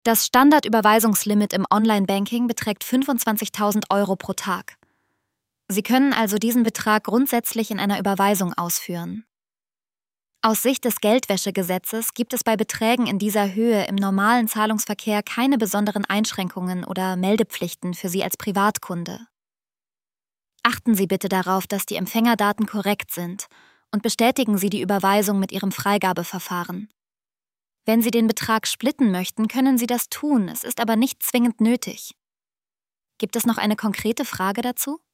Das Standardüberweisungslimit im Online-Banking beträgt 25.000 € pro Tag. Sie können also diesen Betrag grundsätzlich in einer Überweisung ausführen. Aus Sicht des Geldwäschegesetzes gibt es bei Beträgen in dieser Höhe im normalen Zahlungsverkehr keine besonderen Einschränkungen oder Meldepflichten für Sie als Privatkunde. Achten Sie bitte darauf, dass die Empfängerdaten korrekt sind und bestätigen Sie die Überweisung mit Ihrem Freigabeverfahren. Wenn Sie den Betrag splitten möchten, können Sie das tun, es ist aber nicht zwingend nötig. Gibt es noch eine konkrete Frage dazu?